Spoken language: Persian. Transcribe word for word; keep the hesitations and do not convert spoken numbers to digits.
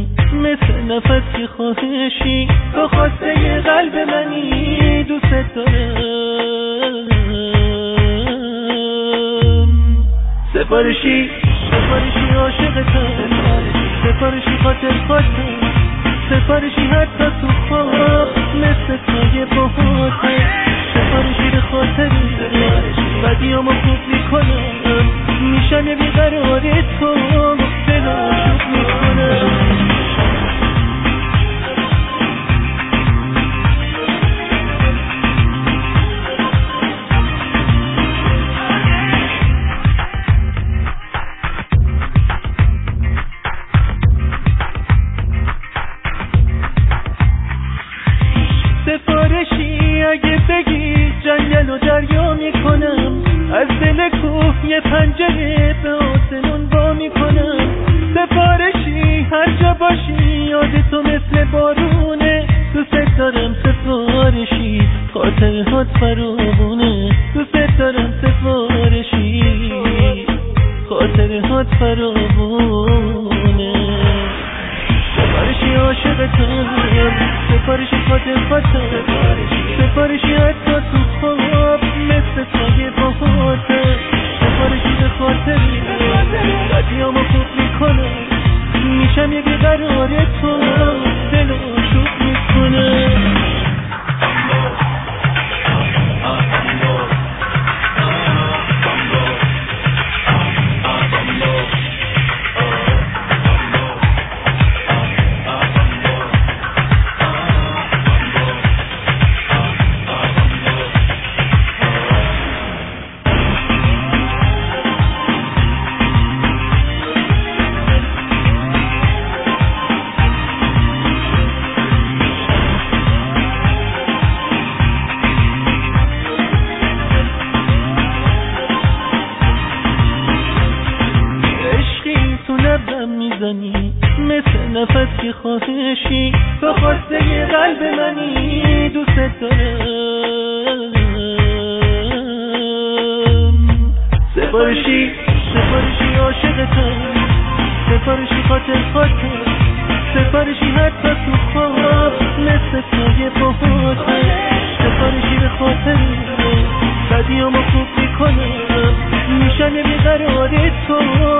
میزنی مثل نفس که خواهشی، تو خواسته قلب منی دوست دارم. سفارشی سفارشی عاشقتم، سفارشی خاطر خاطر، سفارشی حتی تو خواب مثل توی باهاتم. سفارشی به خاطر بدیامو خوب میکنم، میشن بیقرار تو دلو شوک میکنم. سفارشی اگه بگی جنگل و دریا میکنم، از دل کوه یه پنجره به آسمون با میکنم. سفارشی هر جا باشی یاد تو مثل بارونه، دوست دارم سفارشی خاطرهات فراوونه، دوست دارم سفارشی خاطرهات فراوونه. سفارشی عاشقتم، سفارشی خاطر خاطر، سفارشی حتی تو خواب مثل توی باهاتم. سفارشی به خاطر بدیامو خوب میکنم، میشم یه بیقرار تو دلو شوک میکنم. میزنی مثل نفس که خواهشی، تو خواسته قلب منی دوست دارم. سفارشی سفارشی عاشقتم، سفارشی خاطر خاطر، سفارشی حتی تو خواب مثل توی باهاتم. سفارشی به خاطر بدیامو خوب میکنم، میشن بیقرار تو